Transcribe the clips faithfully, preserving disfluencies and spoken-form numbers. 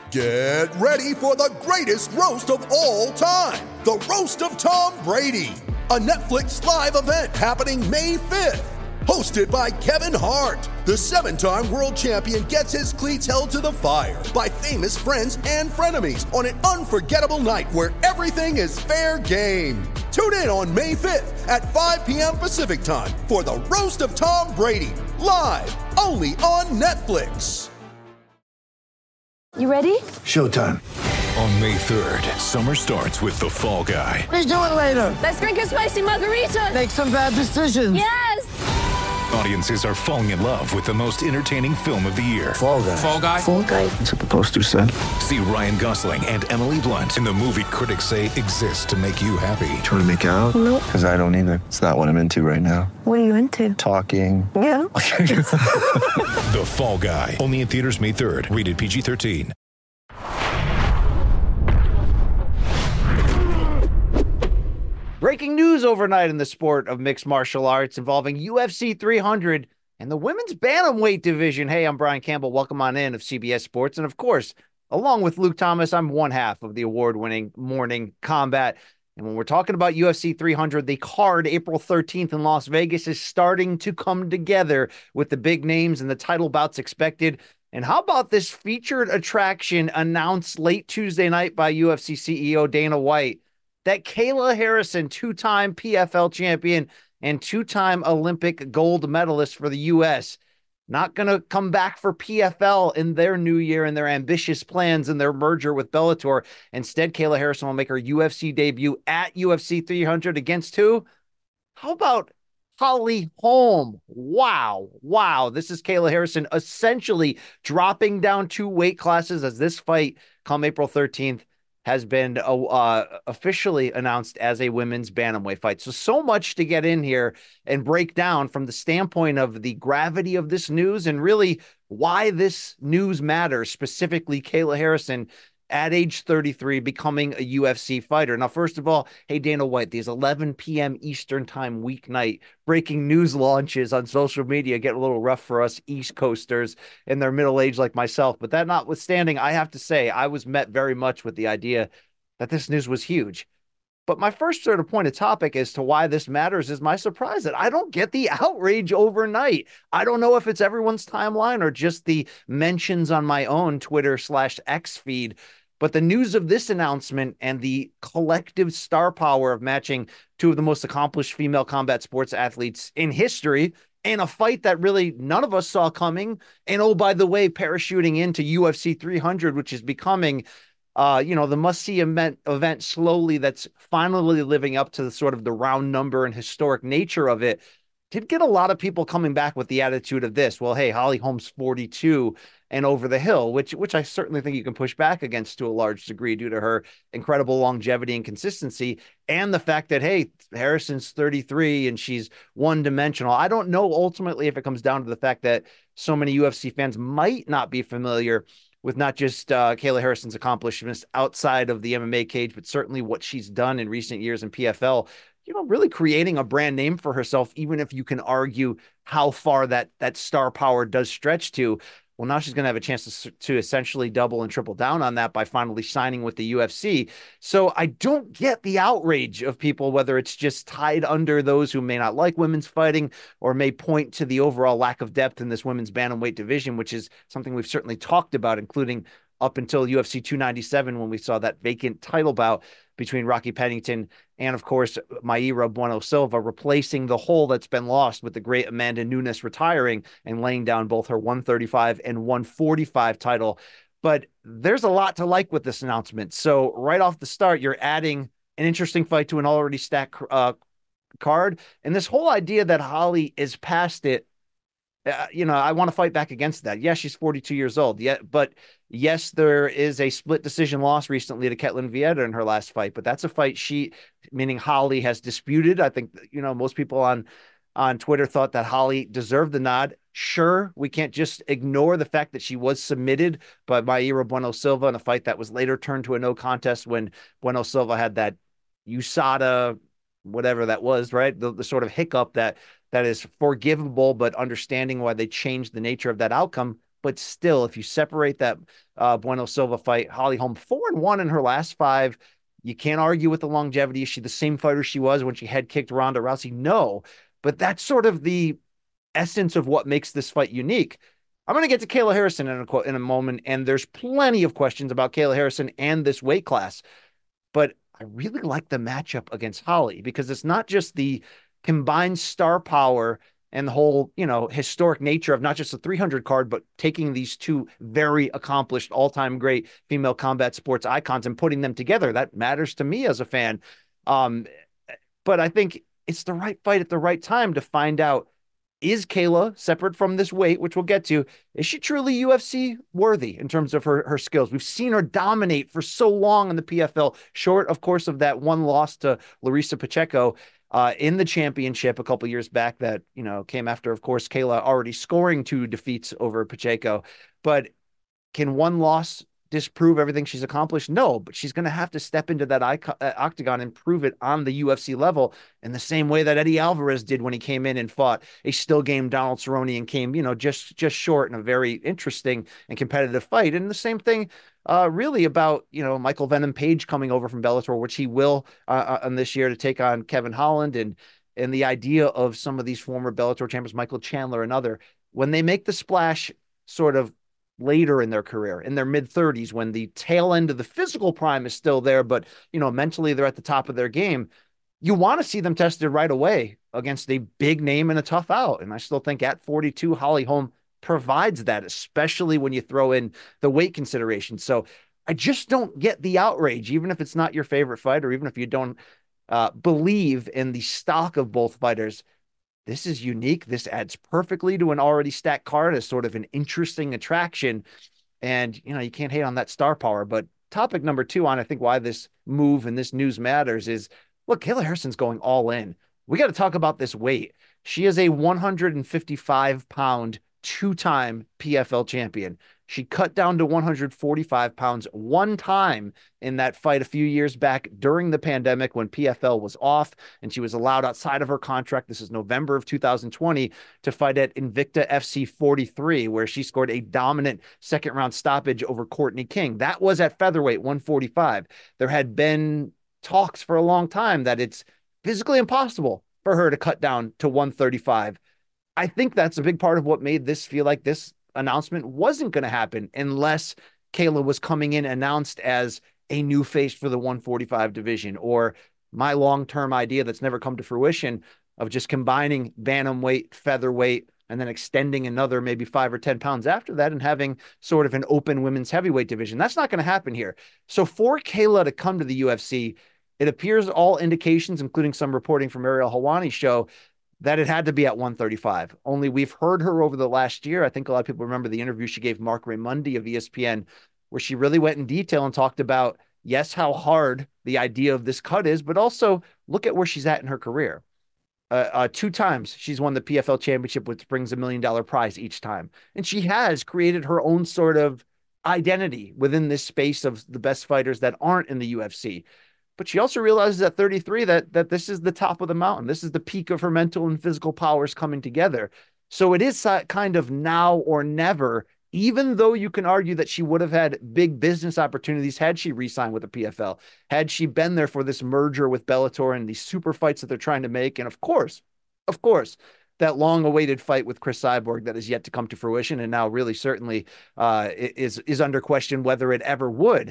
Get ready for the greatest roast of all time, the Roast of Tom Brady, a Netflix live event happening May fifth. Hosted by Kevin Hart, the seven-time world champion gets his cleats held to the fire by famous friends and frenemies on an unforgettable night where everything is fair game. Tune in on May fifth at five p.m. Pacific time for the Roast of Tom Brady, live only on Netflix. You ready? Showtime. On May third, summer starts with The Fall Guy. Let's do it later. Let's drink a spicy margarita. Make some bad decisions. Yes! Audiences are falling in love with the most entertaining film of the year. Fall Guy. Fall Guy? Fall Guy. That's what the poster said. See Ryan Gosling and Emily Blunt in the movie critics say exists to make you happy. Trying to make it out? Nope. Because I don't either. It's not what I'm into right now. What are you into? Talking. Yeah. The Fall Guy. Only in theaters May third. Rated P G thirteen. Breaking news overnight in the sport of mixed martial arts involving U F C three hundred and the women's bantamweight division. Hey, I'm Brian Campbell. Welcome on in of C B S Sports. And of course, along with Luke Thomas, I'm one half of the award-winning Morning Combat. And when we're talking about U F C three hundred, the card April thirteenth in Las Vegas is starting to come together with the big names and the title bouts expected. And how about this featured attraction announced late Tuesday night by U F C C E O Dana White? That Kayla Harrison, two-time P F L champion and two-time Olympic gold medalist for the U S, not going to come back for P F L in their new year and their ambitious plans and their merger with Bellator. Instead, Kayla Harrison will make her U F C debut at U F C three hundred against who? How about Holly Holm? Wow. Wow. This is Kayla Harrison essentially dropping down two weight classes as this fight come April thirteenth has been uh, officially announced as a women's bantamweight fight. So, so much to get in here and break down from the standpoint of the gravity of this news and really why this news matters, specifically Kayla Harrison at age thirty-three becoming a U F C fighter. Now, first of all, hey, Dana White, these eleven p.m. Eastern time weeknight breaking news launches on social media get a little rough for us East Coasters in their middle age like myself. But that notwithstanding, I have to say I was met very much with the idea that this news was huge. But my first sort of point of topic as to why this matters is my surprise that I don't get the outrage overnight. I don't know if it's everyone's timeline or just the mentions on my own Twitter slash X feed. But the news of this announcement and the collective star power of matching two of the most accomplished female combat sports athletes in history in a fight that really none of us saw coming. And oh, by the way, parachuting into U F C three hundred, which is becoming Uh, you know, the must-see event, event slowly that's finally living up to the sort of the round number and historic nature of it, did get a lot of people coming back with the attitude of this. Well, hey, Holly Holm's forty-two and over the hill, which which I certainly think you can push back against to a large degree due to her incredible longevity and consistency, and the fact that, hey, Harrison's thirty-three and she's one-dimensional. I don't know ultimately if it comes down to the fact that so many U F C fans might not be familiar with not just uh, Kayla Harrison's accomplishments outside of the M M A cage, but certainly what she's done in recent years in P F L, you know, really creating a brand name for herself, even if you can argue how far that that star power does stretch to. Well, now she's going to have a chance to, to essentially double and triple down on that by finally signing with the U F C. So I don't get the outrage of people, whether it's just tied under those who may not like women's fighting or may point to the overall lack of depth in this women's bantamweight division, which is something we've certainly talked about, including up until U F C two ninety-seven when we saw that vacant title bout between Rocky Pennington and, of course, Mayra Bueno Silva, replacing the hole that's been lost with the great Amanda Nunes retiring and laying down both her one thirty-five and one forty-five title. But there's a lot to like with this announcement. So right off the start, you're adding an interesting fight to an already stacked uh, card. And this whole idea that Holly is past it, Uh, you know, I want to fight back against that. Yes, she's forty-two years old. Yeah, but yes, there is a split decision loss recently to Ketlin Vieira in her last fight, but that's a fight she, meaning Holly, has disputed. I think, you know, most people on on Twitter thought that Holly deserved the nod. Sure, we can't just ignore the fact that she was submitted by Mayra Bueno Silva in a fight that was later turned to a no contest when Bueno Silva had that U S A D A, whatever that was, right? The, the sort of hiccup that that is forgivable, but understanding why they changed the nature of that outcome. but still, if you separate that uh, Bueno Silva fight, Holly Holm four and one in her last five. You can't argue with the longevity. Is she the same fighter she was when she head kicked Ronda Rousey? No, but that's sort of the essence of what makes this fight unique. I'm going to get to Kayla Harrison in a, in a moment, and there's plenty of questions about Kayla Harrison and this weight class, but I really like the matchup against Holly because it's not just the combined star power and the whole, you know, historic nature of not just the three hundred card, but taking these two very accomplished, all-time great female combat sports icons and putting them together. That matters to me as a fan. Um, but I think it's the right fight at the right time to find out, is Kayla, separate from this weight, which we'll get to, is she truly U F C worthy in terms of her, her skills? We've seen her dominate for so long in the P F L, short, of course, of that one loss to Larissa Pacheco uh, in the championship a couple years back that, you know, came after, of course, Kayla already scoring two defeats over Pacheco. But can one loss disprove everything she's accomplished? No, but she's going to have to step into that icon, uh, octagon and prove it on the U F C level in the same way that Eddie Alvarez did when he came in and fought a still game Donald Cerrone and came, you know, just, just short in a very interesting and competitive fight. And the same thing uh, really about, you know, Michael Venom Page coming over from Bellator, which he will uh, on this year to take on Kevin Holland, and, and the idea of some of these former Bellator champions, Michael Chandler and other, when they make the splash sort of later in their career, in their mid thirties, when the tail end of the physical prime is still there, but, you know, mentally they're at the top of their game, you want to see them tested right away against a big name and a tough out. And I still think at forty-two, Holly Holm provides that, especially when you throw in the weight consideration. So I just don't get the outrage, even if it's not your favorite fight, or even if you don't uh, believe in the stock of both fighters. This is unique. This adds perfectly to an already stacked card as sort of an interesting attraction. And, you know, you can't hate on that star power. But topic number two on, I think, why this move and this news matters is, look, Kayla Harrison's going all in. We got to talk about this weight. She is a one hundred fifty-five pound two-time P F L champion. She cut down to one hundred forty-five pounds one time in that fight a few years back during the pandemic when P F L was off and she was allowed outside of her contract. This is November of two thousand twenty to fight at Invicta F C forty-three, where she scored a dominant second round stoppage over Courtney King. That was at featherweight one forty-five. There had been talks for a long time that it's physically impossible for her to cut down to one thirty-five. I think that's a big part of what made this feel like this announcement wasn't going to happen unless Kayla was coming in announced as a new face for the one forty-five division, or my long-term idea that's never come to fruition of just combining bantamweight, featherweight, and then extending another maybe five or ten pounds after that and having sort of an open women's heavyweight division. That's not going to happen here. So for Kayla to come to the U F C, it appears all indications, including some reporting from Ariel Helwani, show that it had to be at one thirty-five. Only we've heard her over the last year. I think a lot of people remember the interview she gave Mark Raimondi of E S P N, where she really went in detail and talked about, yes, how hard the idea of this cut is, but also look at where she's at in her career. Uh, uh, two times she's won the P F L championship, which brings a million dollar prize each time. And she has created her own sort of identity within this space of the best fighters that aren't in the U F C. But she also realizes at thirty-three that, that this is the top of the mountain. This is the peak of her mental and physical powers coming together. So it is kind of now or never, even though you can argue that she would have had big business opportunities had she re-signed with the P F L, had she been there for this merger with Bellator and these super fights that they're trying to make. And of course, of course, that long-awaited fight with Chris Cyborg that is yet to come to fruition and now really certainly uh, is, is under question whether it ever would.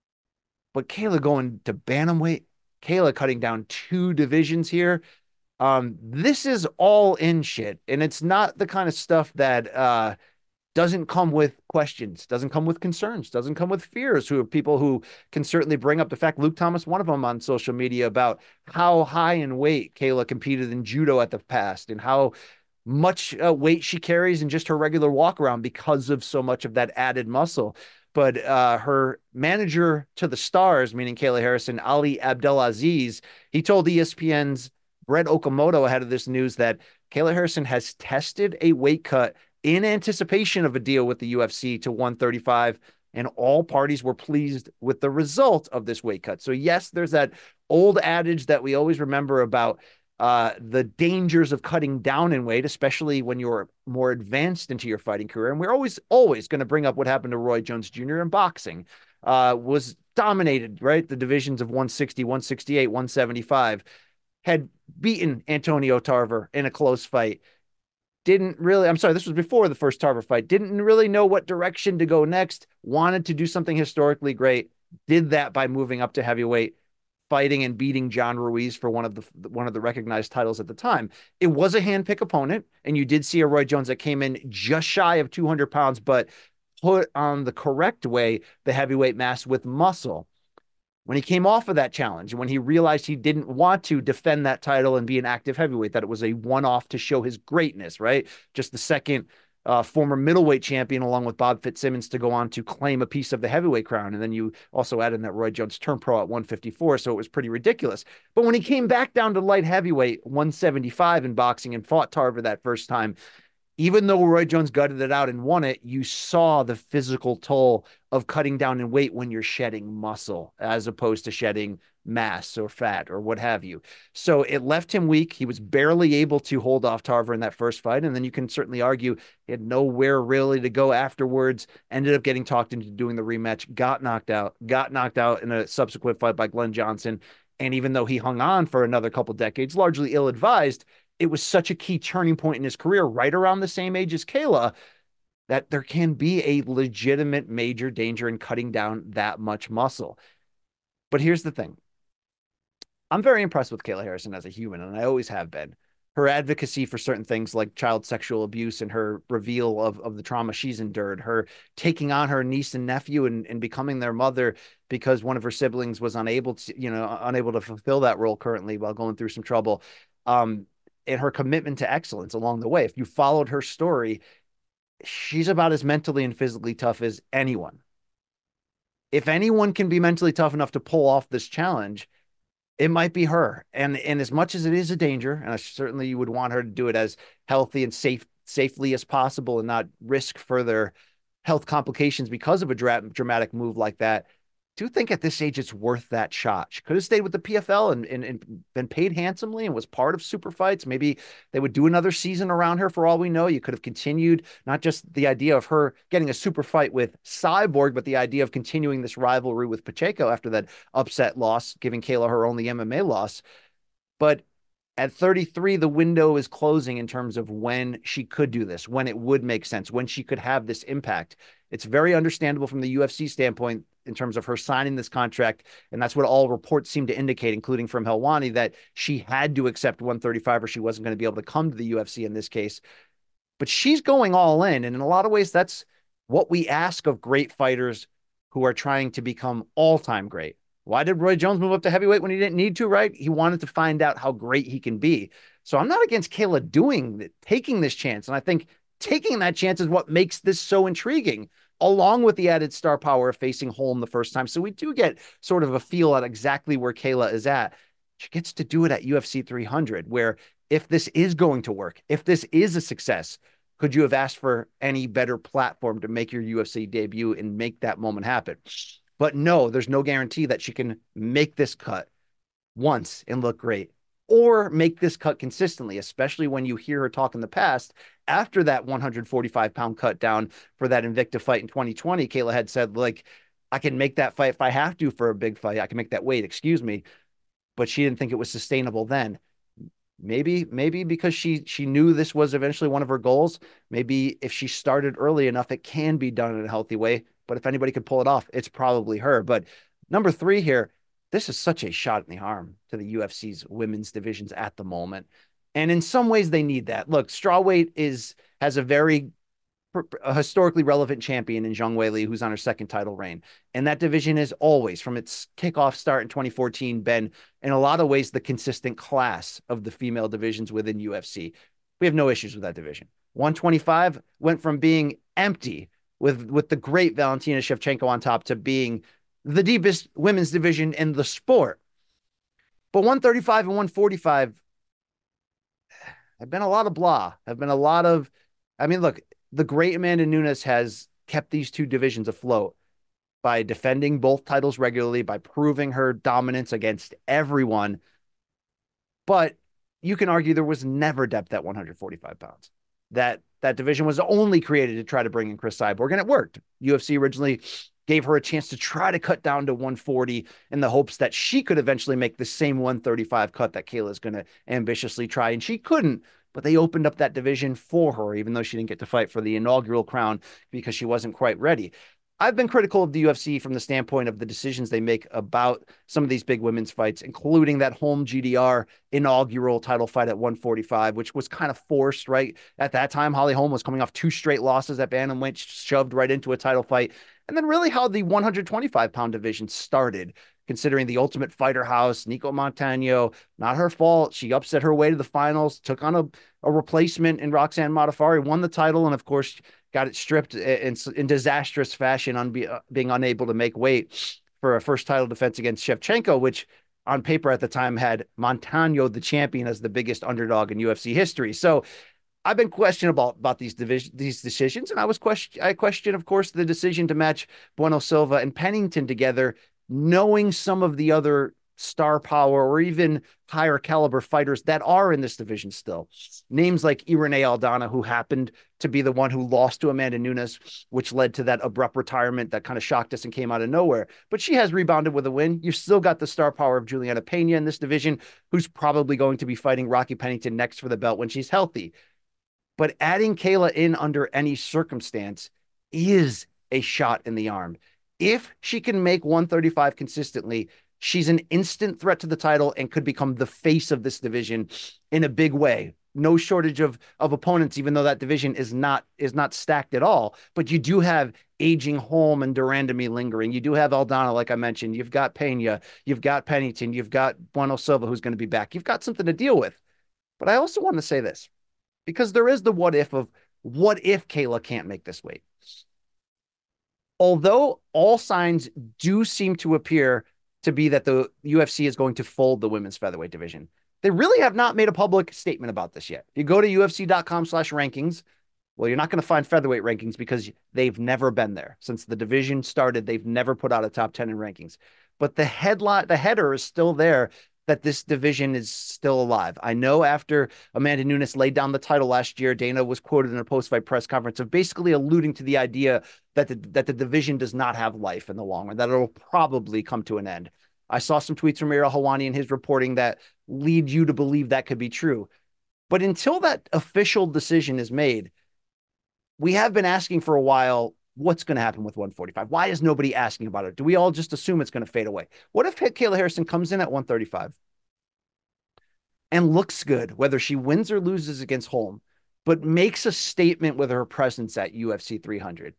But Kayla going to bantamweight, Kayla cutting down two divisions here. Um, this is all in shit. And it's not the kind of stuff that uh, doesn't come with questions, doesn't come with concerns, doesn't come with fears, who are people who can certainly bring up the fact, Luke Thomas, one of them on social media, about how high in weight Kayla competed in judo at the past and how much uh, weight she carries in just her regular walk around because of so much of that added muscle. But uh, her manager to the stars, meaning Kayla Harrison, Ali Abdelaziz, he told E S P N's Brett Okamoto ahead of this news that Kayla Harrison has tested a weight cut in anticipation of a deal with the U F C to one thirty-five, and all parties were pleased with the result of this weight cut. So yes, there's that old adage that we always remember about uh, the dangers of cutting down in weight, especially when you're more advanced into your fighting career. And we're always, always going to bring up what happened to Roy Jones Junior in boxing. Uh, was dominated, right? The divisions of one sixty, one sixty-eight, one seventy-five, had beaten Antonio Tarver in a close fight. Didn't really, I'm sorry, this was before the first Tarver fight. Didn't really know what direction to go next. Wanted to do something historically great. Did that by moving up to heavyweight, fighting and beating John Ruiz for one of the one of the recognized titles at the time. It was a handpick opponent, and you did see a Roy Jones that came in just shy of two hundred pounds, but put on the correct way the heavyweight mass with muscle. When he came off of that challenge, when he realized he didn't want to defend that title and be an active heavyweight, that it was a one-off to show his greatness, right? Just the second Uh, former middleweight champion, along with Bob Fitzsimmons, to go on to claim a piece of the heavyweight crown. And then you also add in that Roy Jones turned pro at one fifty-four, so it was pretty ridiculous. But when he came back down to light heavyweight, one seventy-five in boxing, and fought Tarver that first time, even though Roy Jones gutted it out and won it, you saw the physical toll of cutting down in weight when you're shedding muscle as opposed to shedding mass or fat or what have you. So it left him weak. He was barely able to hold off Tarver in that first fight. And then you can certainly argue he had nowhere really to go afterwards, ended up getting talked into doing the rematch, got knocked out, got knocked out in a subsequent fight by Glenn Johnson. And even though he hung on for another couple decades, largely ill-advised, it was such a key turning point in his career, right around the same age as Kayla, that there can be a legitimate major danger in cutting down that much muscle. But here's the thing. I'm very impressed with Kayla Harrison as a human, and I always have been. Her advocacy for certain things like child sexual abuse and her reveal of, of the trauma she's endured, her taking on her niece and nephew and, and becoming their mother because one of her siblings was unable to, you know, unable to fulfill that role currently while going through some trouble. Um, and her commitment to excellence along the way. If you followed her story, she's about as mentally and physically tough as anyone. If anyone can be mentally tough enough to pull off this challenge, it might be her. And, and as much as it is a danger, and I certainly you would want her to do it as healthy and safe, safely as possible and not risk further health complications because of a dra- dramatic move like that, do you think at this age it's worth that shot? She could have stayed with the P F L and, and, and been paid handsomely and was part of super fights. Maybe they would do another season around her for all we know. You could have continued, not just the idea of her getting a super fight with Cyborg, but the idea of continuing this rivalry with Pacheco after that upset loss, giving Kayla her only M M A loss. But at thirty-three, the window is closing in terms of when she could do this, when it would make sense, when she could have this impact. It's very understandable from the U F C standpoint in terms of her signing this contract. And that's what all reports seem to indicate, including from Helwani, that she had to accept one thirty-five or she wasn't going to be able to come to the U F C in this case. But she's going all in. And in a lot of ways, that's what we ask of great fighters who are trying to become all-time great. Why did Roy Jones move up to heavyweight when he didn't need to, right? He wanted to find out how great he can be. So I'm not against Kayla doing, taking this chance. And I think taking that chance is what makes this so intriguing, along with the added star power of facing Holm the first time. So we do get sort of a feel at exactly where Kayla is at. She gets to do it at U F C three hundred, where if this is going to work, if this is a success, could you have asked for any better platform to make your U F C debut and make that moment happen? But no, there's no guarantee that she can make this cut once and look great, or make this cut consistently, especially when you hear her talk in the past. After that one forty-five pound cut down for that Invicta fight in twenty twenty, Kayla had said, like, I can make that fight if I have to for a big fight. I can make that weight, excuse me. But she didn't think it was sustainable then. Maybe, maybe because she she knew this was eventually one of her goals. Maybe if she started early enough, it can be done in a healthy way. But if anybody could pull it off, it's probably her. But number three here, this is such a shot in the arm to the U F C's women's divisions at the moment. And in some ways they need that. Look, strawweight is has a very a historically relevant champion in Zhang Weili, who's on her second title reign. And that division has always, from its kickoff start in twenty fourteen, been in a lot of ways the consistent class of the female divisions within U F C. We have no issues with that division. one twenty-five went from being empty with, with the great Valentina Shevchenko on top to being the deepest women's division in the sport. But one thirty-five and one forty-five have been a lot of blah, have been a lot of, I mean, look, the great Amanda Nunes has kept these two divisions afloat by defending both titles regularly, by proving her dominance against everyone. But you can argue there was never depth at one forty-five pounds. That that division was only created to try to bring in Cris Cyborg, and it worked. U F C originally gave her a chance to try to cut down to one forty in the hopes that she could eventually make the same one thirty-five cut that Kayla is going to ambitiously try, and she couldn't. But they opened up that division for her, even though she didn't get to fight for the inaugural crown because she wasn't quite ready. I've been critical of the U F C from the standpoint of the decisions they make about some of these big women's fights, including that home G D R inaugural title fight at one forty-five, which was kind of forced, right? At that time, Holly Holm was coming off two straight losses at bantamweight, shoved right into a title fight. And then really how the one twenty-five pound division started, considering the Ultimate Fighter house, Nico Montano, not her fault. She upset her way to the finals, took on a, a replacement in Roxanne Modafferi, won the title, and of course, got it stripped in, in disastrous fashion on be, uh, being unable to make weight for a first title defense against Shevchenko, which on paper at the time had Montano, the champion, as the biggest underdog in U F C history. So I've been questionable about these division, these decisions, and I was question, I question, of course, the decision to match Bueno Silva and Pennington together, knowing some of the other star power or even higher caliber fighters that are in this division still. Names like Irene Aldana, who happened to be the one who lost to Amanda Nunes, which led to that abrupt retirement that kind of shocked us and came out of nowhere. But she has rebounded with a win. You've still got the star power of Juliana Pena in this division, who's probably going to be fighting Rocky Pennington next for the belt when she's healthy. But adding Kayla in under any circumstance is a shot in the arm. If she can make one thirty-five consistently, she's an instant threat to the title and could become the face of this division in a big way. No shortage of, of opponents, even though that division is not is not stacked at all. But you do have aging Holm and Durandamy lingering. You do have Aldana, like I mentioned. You've got Pena. You've got Pennington. You've got Bueno Silva, who's going to be back. You've got something to deal with. But I also want to say this, because there is the what if of what if Kayla can't make this weight. Although all signs do seem to appear to be that the U F C is going to fold the women's featherweight division, they really have not made a public statement about this yet. If you go to U F C dot com slash rankings, well, you're not going to find featherweight rankings because they've never been there. Since the division started, they've never put out a top ten in rankings. But the headline, the header is still there that this division is still alive. I know after Amanda Nunes laid down the title last year, Dana was quoted in a post-fight press conference of basically alluding to the idea that the, that the division does not have life in the long run, that it'll probably come to an end. I saw some tweets from Ariel Helwani and his reporting that lead you to believe that could be true. But until that official decision is made, we have been asking for a while, what's going to happen with one forty-five? Why is nobody asking about it? Do we all just assume it's going to fade away? What if Kayla Harrison comes in at one thirty-five and looks good, whether she wins or loses against Holm, but makes a statement with her presence at U F C three hundred?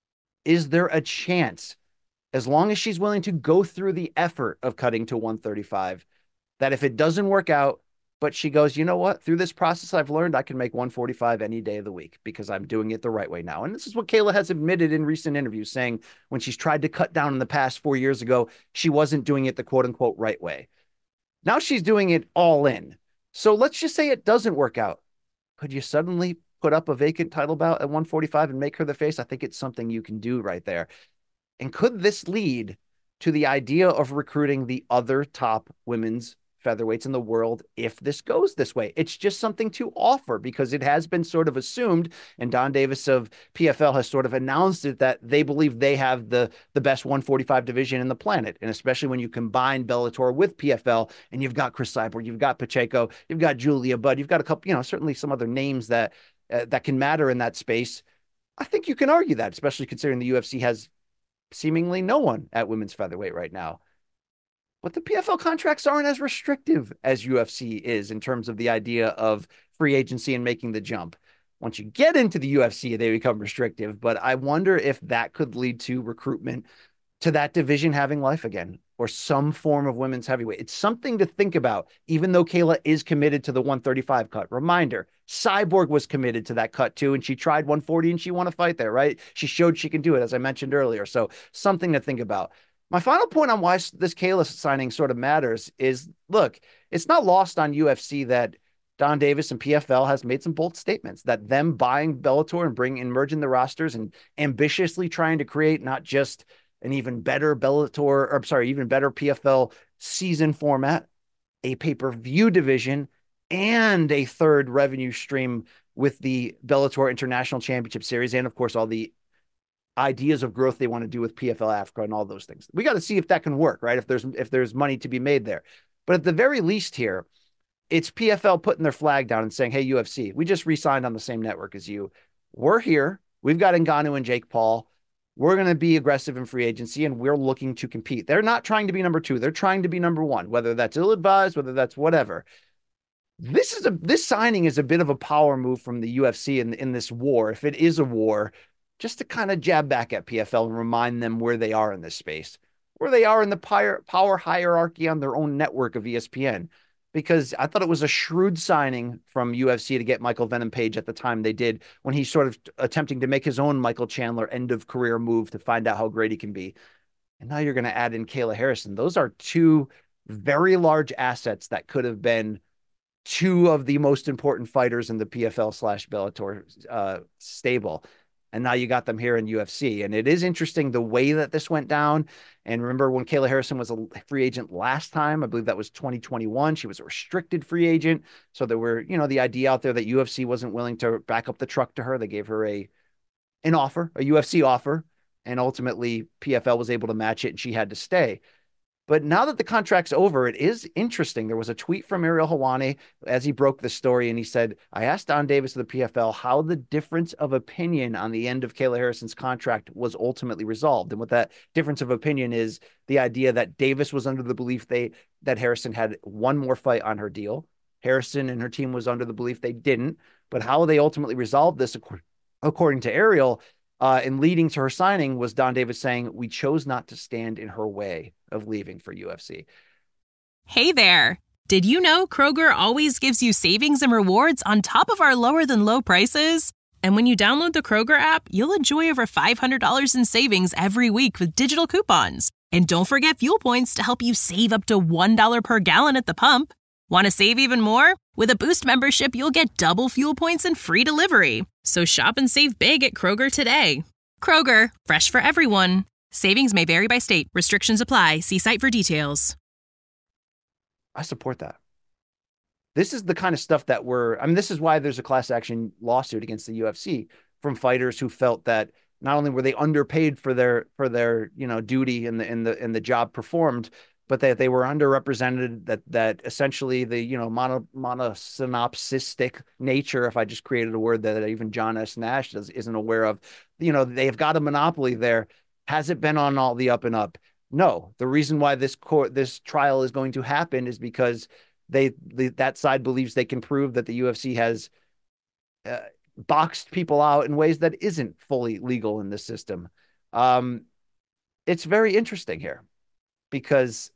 Is there a chance, as long as she's willing to go through the effort of cutting to one thirty-five, that if it doesn't work out, but she goes, you know what, through this process, I've learned I can make one forty-five any day of the week because I'm doing it the right way now. And this is what Kayla has admitted in recent interviews, saying when she's tried to cut down in the past four years ago, she wasn't doing it the quote unquote right way. Now she's doing it all in. So let's just say it doesn't work out. Could you suddenly put up a vacant title bout at one forty-five and make her the face? I think it's something you can do right there. And could this lead to the idea of recruiting the other top women's featherweights in the world if this goes this way? It's just something to offer because it has been sort of assumed, and Don Davis of P F L has sort of announced it, that they believe they have the, the best one forty-five division in the planet. And especially when you combine Bellator with P F L and you've got Cris Cyborg, you've got Pacheco, you've got Julia Budd, you've got a couple, you know, certainly some other names that, uh, that can matter in that space. I think you can argue that, especially considering the U F C has seemingly no one at women's featherweight right now. But the P F L contracts aren't as restrictive as U F C is in terms of the idea of free agency and making the jump. Once you get into the U F C, they become restrictive. But I wonder if that could lead to recruitment to that division having life again, or some form of women's heavyweight. It's something to think about, even though Kayla is committed to the one thirty-five cut. Reminder, Cyborg was committed to that cut too, and she tried one forty and she won a fight there, right? She showed she can do it, as I mentioned earlier. So something to think about. My final point on why this Kayla signing sort of matters is, look, it's not lost on U F C that Don Davis and P F L has made some bold statements that them buying Bellator and bringing and merging the rosters and ambitiously trying to create not just an even better Bellator, or I'm sorry, even better P F L season format, a pay-per-view division, and a third revenue stream with the Bellator International Championship Series, and of course all the ideas of growth they want to do with P F L Africa and all those things. We got to see if that can work, right? If there's if there's money to be made there. But at the very least here, it's P F L putting their flag down and saying, hey, U F C, we just re-signed on the same network as you. We're here. We've got Ngannou and Jake Paul. We're going to be aggressive in free agency, and we're looking to compete. They're not trying to be number two. They're trying to be number one, whether that's ill-advised, whether that's whatever. This is a this signing is a bit of a power move from the U F C in, in this war, if it is a war, just to kind of jab back at P F L and remind them where they are in this space, where they are in the power, power hierarchy on their own network of E S P N. Because I thought it was a shrewd signing from U F C to get Michael Venom Page at the time they did, when he's sort of attempting to make his own Michael Chandler end of career move to find out how great he can be. And now you're going to add in Kayla Harrison. Those are two very large assets that could have been two of the most important fighters in the P F L slash Bellator uh, stable. And now you got them here in U F C. And it is interesting the way that this went down. And remember when Kayla Harrison was a free agent last time, I believe that was twenty twenty-one. She was a restricted free agent. So there were, you know, the idea out there that U F C wasn't willing to back up the truck to her. They gave her a, an offer, a U F C offer. And ultimately P F L was able to match it and she had to stay. But now that the contract's over, it is interesting. There was a tweet from Ariel Helwani as he broke the story, and he said, I asked Don Davis of the P F L how the difference of opinion on the end of Kayla Harrison's contract was ultimately resolved. And what that difference of opinion is, the idea that Davis was under the belief they that Harrison had one more fight on her deal. Harrison and her team was under the belief they didn't. But how they ultimately resolved this, according to Ariel, Uh, and leading to her signing, was Don Davis saying, we chose not to stand in her way of leaving for U F C. Hey there. Did you know Kroger always gives you savings and rewards on top of our lower than low prices? And when you download the Kroger app, you'll enjoy over five hundred dollars in savings every week with digital coupons. And don't forget fuel points to help you save up to one dollar per gallon at the pump. Want to save even more? With a Boost membership, you'll get double fuel points and free delivery. So shop and save big at Kroger today. Kroger, fresh for everyone. Savings may vary by state. Restrictions apply. See site for details. I support that. This is the kind of stuff that we're, I mean, this is why there's a class action lawsuit against the U F C from fighters who felt that not only were they underpaid for their, for their, you know, duty in the, in the, in the job performed, but that they were underrepresented, that that essentially the, you know, mono, monosynopsistic nature, if I just created a word that even John S. Nash does, isn't aware of, you know, they've got a monopoly there. Has it been on all the up and up? No. The reason why this court, this trial is going to happen is because they, the, that side believes they can prove that the U F C has uh, boxed people out in ways that isn't fully legal in the system. Um, it's very interesting here because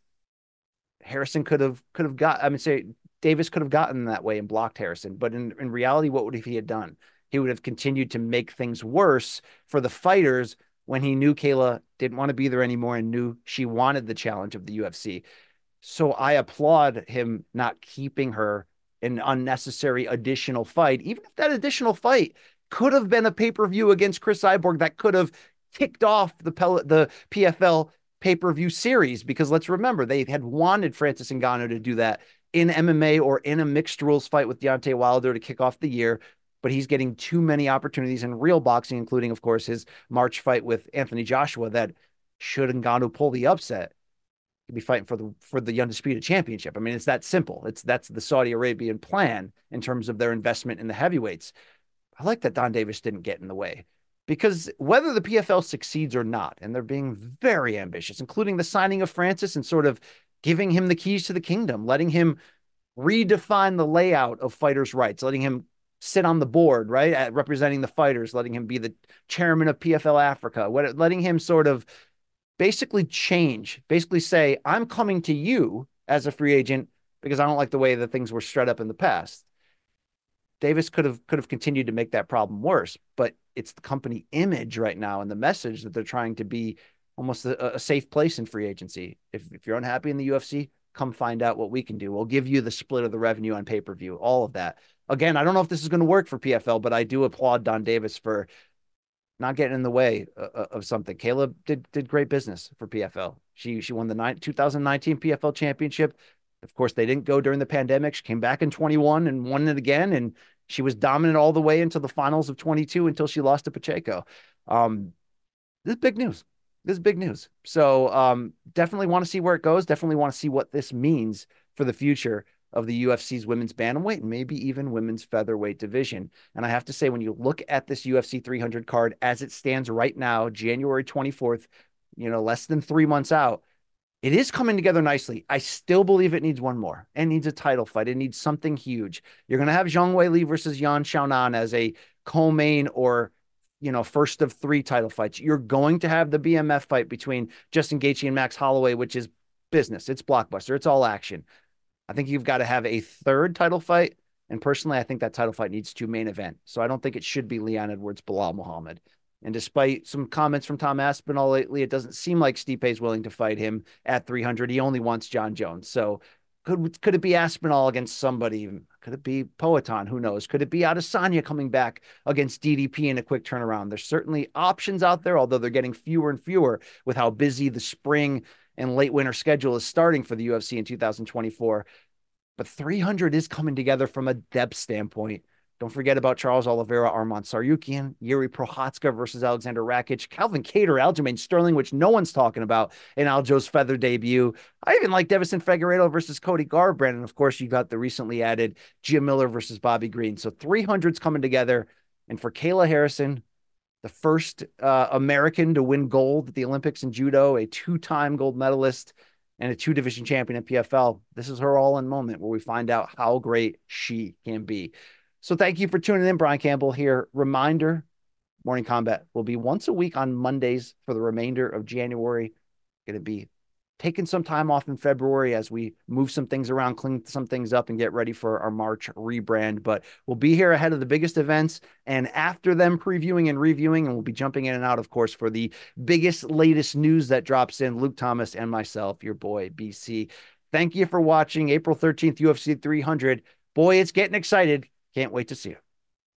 Harrison could have could have got, I mean, say Davis could have gotten that way and blocked Harrison. But in, in reality, what would he have done? He would have continued to make things worse for the fighters when he knew Kayla didn't want to be there anymore and knew she wanted the challenge of the U F C. So I applaud him not keeping her an unnecessary additional fight, even if that additional fight could have been a pay-per-view against Chris Cyborg that could have kicked off the Pel- the P F L pay-per-view series, because let's remember, they had wanted Francis Ngannou to do that in M M A or in a mixed rules fight with Deontay Wilder to kick off the year, but he's getting too many opportunities in real boxing, including, of course, his March fight with Anthony Joshua, that should Ngannou pull the upset, he'd be fighting for the for the undisputed championship. I mean, it's that simple. It's that's the Saudi Arabian plan in terms of their investment in the heavyweights. I like that Don Davis didn't get in the way. Because whether the P F L succeeds or not, and they're being very ambitious, including the signing of Francis and sort of giving him the keys to the kingdom, letting him redefine the layout of fighters' rights, letting him sit on the board, right, at representing the fighters, letting him be the chairman of P F L Africa, what, letting him sort of basically change, basically say, I'm coming to you as a free agent because I don't like the way that things were straight up in the past. Davis could have could have continued to make that problem worse, but it's the company image right now and the message that they're trying to be almost a, a safe place in free agency. If, if you're unhappy in the U F C, come find out what we can do. We'll give you the split of the revenue on pay-per-view, all of that. Again, I don't know if this is going to work for P F L, but I do applaud Don Davis for not getting in the way of, of something. Caleb did did great business for P F L. She she won the nine, two thousand nineteen P F L championship. Of course, they didn't go during the pandemic. She came back in twenty-one and won it again. And she was dominant all the way into the finals of twenty-two until she lost to Pacheco. Um, this is big news. This is big news. So um, definitely want to see where it goes. Definitely want to see what this means for the future of the U F C's women's bantamweight and maybe even women's featherweight division. And I have to say, when you look at this U F C three hundred card as it stands right now, January twenty-fourth, you know, less than three months out, it is coming together nicely. I still believe it needs one more. It needs a title fight. It needs something huge. You're going to have Zhang Weili versus Yan Xiaonan as a co-main or, you know, first of three title fights. You're going to have the B M F fight between Justin Gaethje and Max Holloway, which is business. It's blockbuster. It's all action. I think you've got to have a third title fight. And personally, I think that title fight needs to main event. So I don't think it should be Leon Edwards, Bilal Muhammad. And despite some comments from Tom Aspinall lately, it doesn't seem like Stipe is willing to fight him at three hundred. He only wants John Jones. So could, could it be Aspinall against somebody? Could it be Poatan? Who knows? Could it be Adesanya coming back against D D P in a quick turnaround? There's certainly options out there, although they're getting fewer and fewer with how busy the spring and late winter schedule is starting for the U F C in two thousand twenty-four. But three hundred is coming together from a depth standpoint. Don't forget about Charles Oliveira, Arman Tsarukyan, Yuri Prochazka versus Alexander Rakic, Calvin Kattar, Aljamain Sterling, which no one's talking about in Aljo's feather debut. I even like Devison Figueiredo versus Cody Garbrandt. And of course, you got the recently added Jim Miller versus Bobby Green. So three hundred's coming together. And for Kayla Harrison, the first uh, American to win gold at the Olympics in judo, a two-time gold medalist, and a two-division champion at P F L, this is her all-in moment where we find out how great she can be. So thank you for tuning in. Brian Campbell here. Reminder, Morning Combat will be once a week on Mondays for the remainder of January. Going to be taking some time off in February as we move some things around, clean some things up, and get ready for our March rebrand. But we'll be here ahead of the biggest events and after them previewing and reviewing, and we'll be jumping in and out, of course, for the biggest, latest news that drops in. Luke Thomas and myself, your boy, B C. Thank you for watching April thirteenth, U F C three hundred. Boy, it's getting excited. Can't wait to see you.